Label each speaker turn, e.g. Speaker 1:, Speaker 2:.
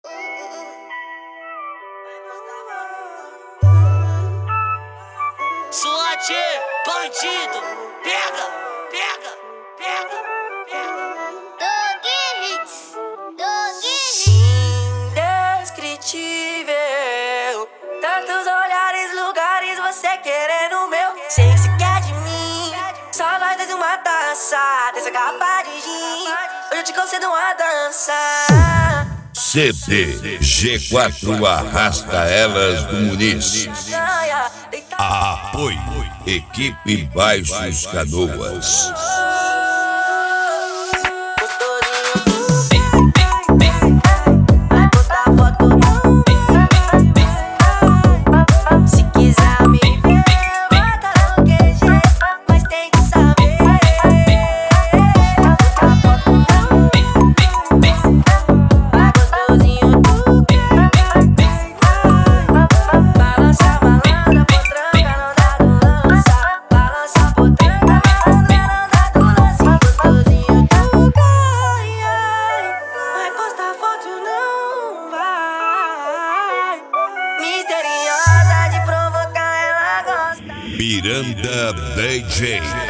Speaker 1: SWAT, bandido, pega, pega, pega, pega.
Speaker 2: Dog Hits. Indescritível. Tantos olhares, lugares, você querendo o meu. Sei que se quer de mim. Só nós dois uma taça dessa garrafa de gin. Hoje eu te concedo uma dança.
Speaker 3: CD G4 Arrasta Elas do Muniz. Apoio Equipe Baixos Canoas.
Speaker 2: Se quiser me ver, vai enlouquecer, mas tem que saber. Vai gostosinho tu. Balança, balada, potranca, não dá do lança. Balança, potranca, não dá do lance. Gostosinho tu. Vai postar foto, não vai. Misteriosa de provocar, ela gosta.
Speaker 3: Miranda DJ.